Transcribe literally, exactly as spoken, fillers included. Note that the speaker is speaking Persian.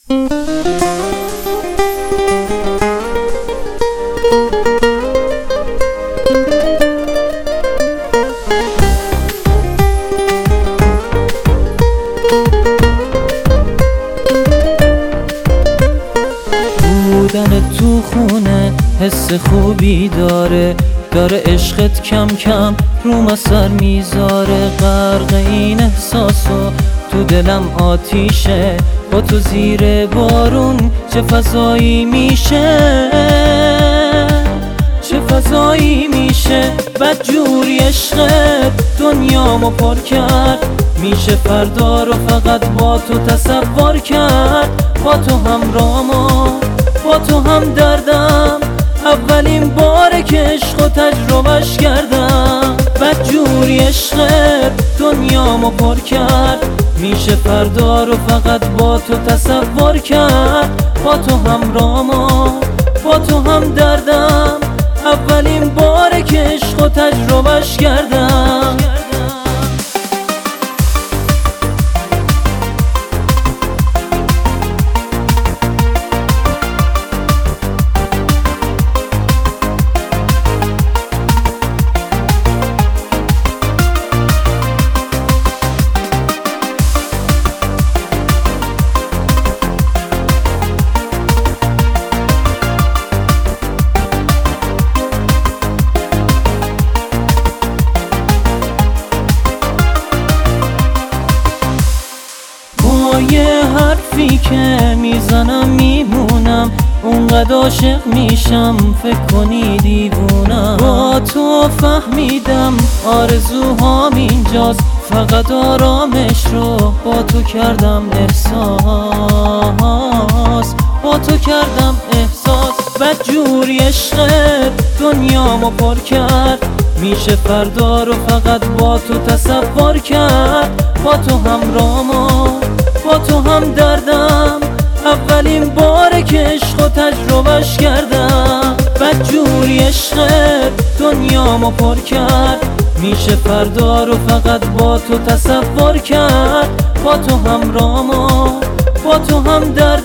بودن تو خونه حس خوبی داره، داره عشقت کم کم روم اثر میذاره. غرق این احساسو تو دلم آتیشه، با تو زیر بارون چه فضایی میشه، چه فضایی میشه. بدجوری عشقت دنیامو پر کرد، میشه فردا رو فقط با تو تصور کرد. با تو همراه‌ام، با تو هم دردم، اولین باره که عشق و تجربهش کردم. بدجوری عشقت دنیامو پر کرد، میشه فردا رو فقط با تو تصور کرد. با تو همراه‌ام، با تو هم دردم، اولین باره که عشق و تجربهش کردم. یه حرفی که میزنم میمونم، اونقدر عاشق میشم فکر کنی دیوونم. با تو فهمیدم آرزوهام اینجاست، فقط آرامش رو با تو کردم احساس، با تو کردم احساس. بدجوری عشقت دنیامو پر کرد، میشه فردا رو فقط با تو تصور کرد. با تو همراه‌ام، با تو هم دردم، اولین باره که عشق و تجربهش کردم. بدجوری عشقت دنیامو پر کرد، میشه فردا رو فقط با تو تصور کرد. با تو همراه‌ام، با تو هم دردم،